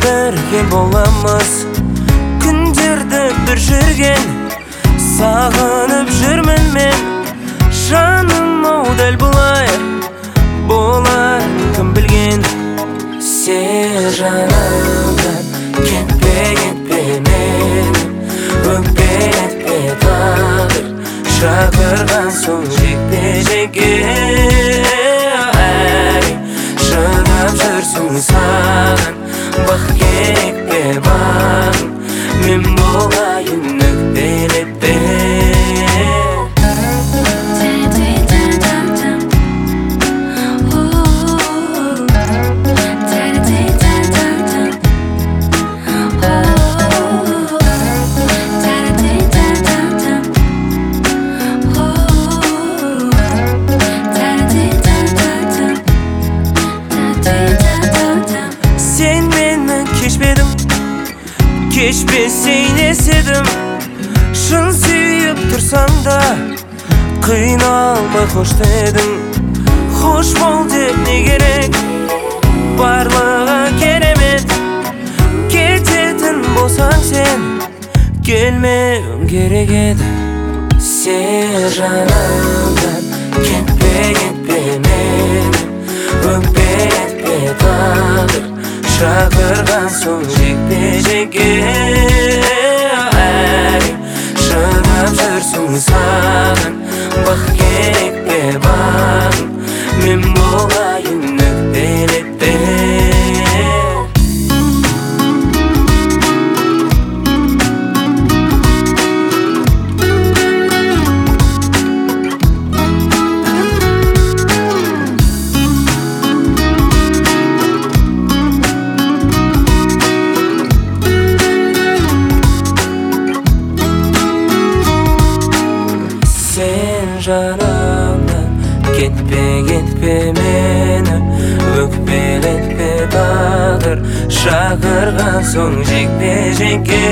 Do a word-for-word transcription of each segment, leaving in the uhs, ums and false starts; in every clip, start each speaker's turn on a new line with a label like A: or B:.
A: бірге боламыз. Күндерді бір жүрген сағынып жүрмін мен. Жаным ау дәл бұлай болар кім білген. Сен жанымдан кетпе кетпе мен, өкпелетпе тағдыр шақырған соң жекпе жекке. Әй, шыдап жүрсің саған бақ керек пе бағым, мен болайын өкпелетпе. Кешпесейін еседім, шын сүйіп тұрсаң да қиналмай қош дедің. Қош бол деп не керек, барлығы керемет. Кететін болсаң сен, келмеуің керек еді. Сен жанымдан кетпе кетпе мен, өкпелетпе тағдыр шақырған соң жекпе жекке. Әй, шыдап жүрсің саған бақ керек пе бағым, мен болайын өкпелетпе. Сен жанымдан кетпе кетпе мені, өкпелетпе тағдыр шақырған соң жекпе жекке.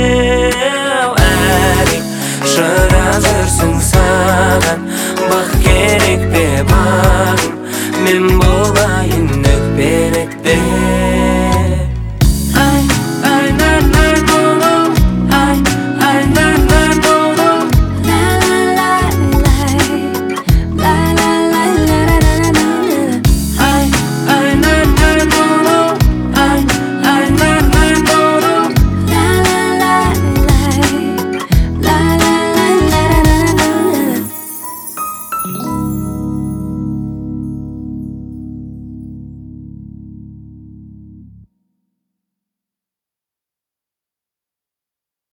A: Әй, шыдап жүрсің саған бақ керек пе бағым, мен болайын өкпелетпе.